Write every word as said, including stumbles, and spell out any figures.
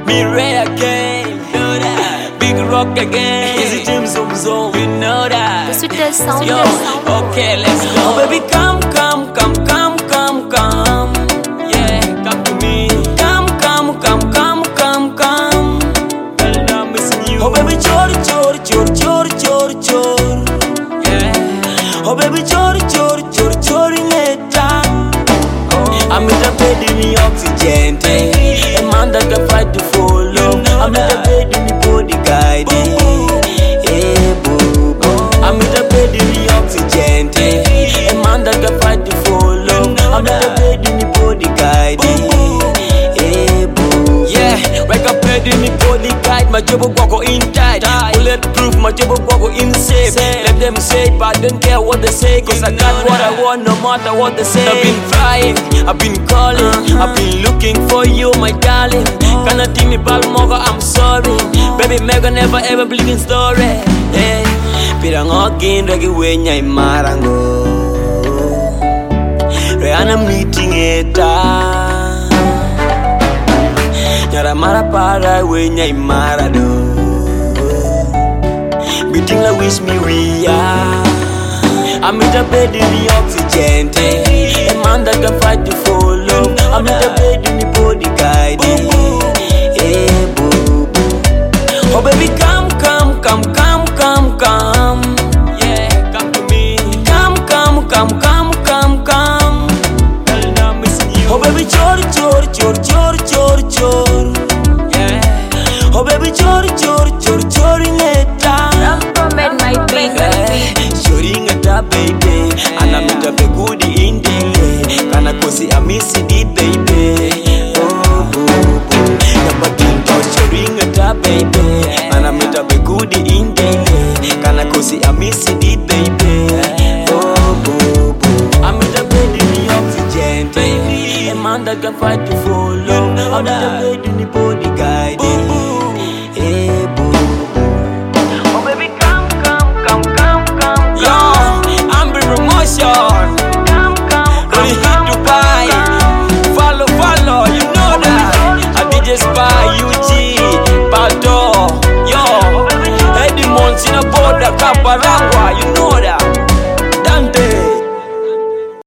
Me Ray again, know that. Big rock again, easy Jim Zoom Zoom, you know that. The sweetest sound, Yo, okay, let's go. Oh baby, come, come, come, come, come, come. Yeah, come to me. Come, come, come, come, come, come. Girl, I'm missing you. Oh baby, chor, chor, chor, chor, chor, chor. Yeah. Oh baby, chor, chor, chor, chor, neta. I'm in the bed in the oxygen tank. A man that can fight to follow. I'm in the bed in the body guiding. Hey boo boo. I'm in the bed in the oxygen tank. A man that can fight to follow. I'm in the bed in the body guiding. Hey boo. Yeah, wake up bed in the body guide. My job will go in tight. Bulletproof, my job will go in safe. Let them say, but I don't care what they say. Cause I got what I want no matter what they say. I've been trying, I've been calling, I've been looking for you, my darling. Can I tell me about more? I'm sorry. Baby, Mega never ever believe in story. Hey, pirang ogin ragi wenya imarango. Rihanna meeting eta. Nyara mara para wenya imarado. Beating la wish me we are. I'm in the bed in the oxygen tank. A man that can fight to follow. I'm in the bed in the body guiding. Hey boo boo. Oh baby, come, come, come, come, come, come. Yeah, come to me. Come, come, come, come, come, come. Girl, I'm missing you. Oh baby, chor, chor, chor, chor, chor, chor. Yeah. Oh baby, chor, chor, chor, chor, neta. my baby. Shoring at a baby, and I'm in the good in the Can I go see a missy baby? Oh, boo, boo. Number two, shoring at a baby, and I'm in the good in the Can I go see a missy baby? Oh, boo, boo. I'm in the bed in the oxygen, baby. A man that can fight to follow. I'm in the bed in the body.